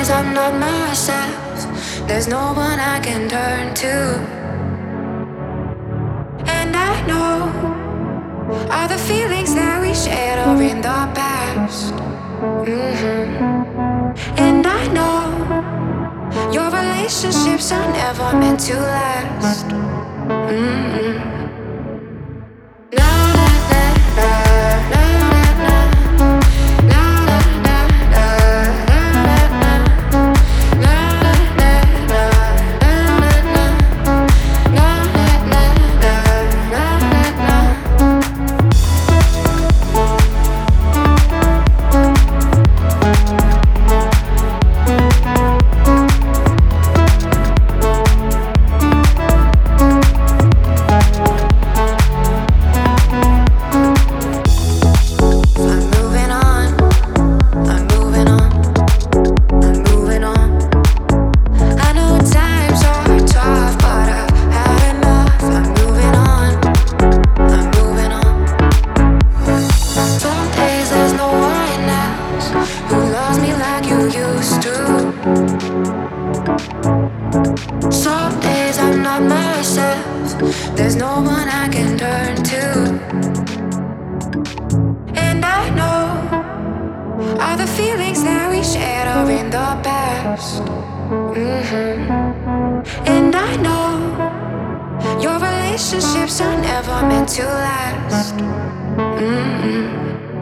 days I'm not myself. There's no one I can turn to. And I know all the feelings that we shared are in the past. And I know your relationships are never meant to last. Na na na na na na na na na na na Some days I'm not myself. There's no one I can turn to. And I know all the feelings that we shared are in the past. And I know your relationships are never meant to last.